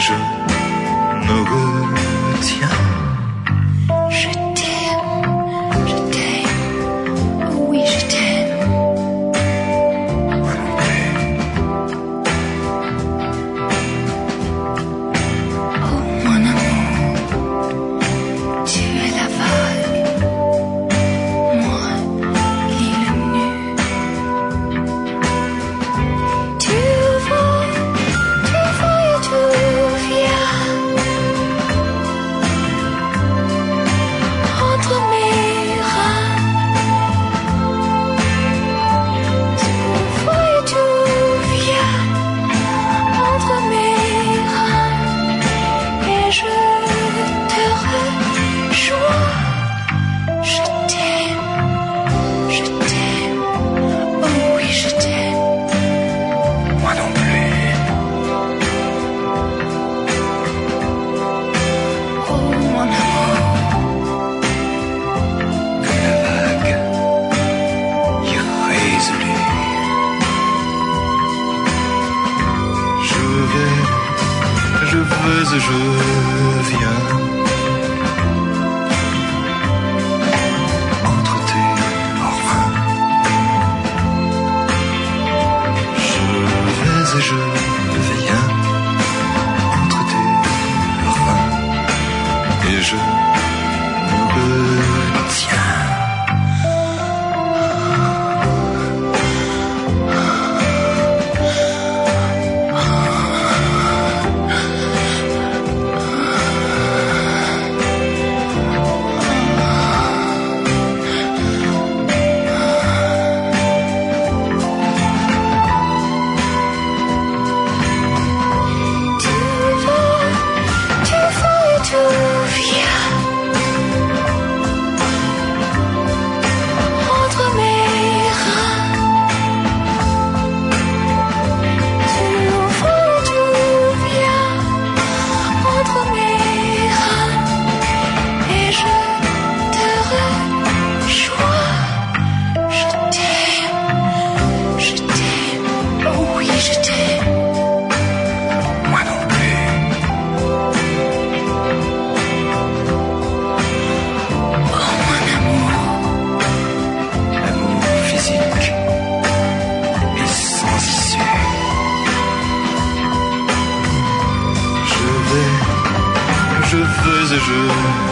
je me retiens. Je t'aime, oh oui je t'aime. Moi non plus. Oh mon amour, tu es la vague, moi l'île nue. Tu vas et tu viens entre mes reins. Tu vas et tu viens entre mes reins et je te rejoins. Je t'aime, oh oui je t'aime. Moi non plus. Oh mon amour, Comme la vague irrésolue. Je vais et je viens entre tes reins. Je vais et je viens entre tes reins et je me retiens. tu vas et tu viens entre mes reins. Tu vas et tu viens entre mes reins et je te rejoins. Je t'aime, oh oui je t'aime. Moi non plus. Oh mon amour, L'amour physique est sans issue. Je vais et je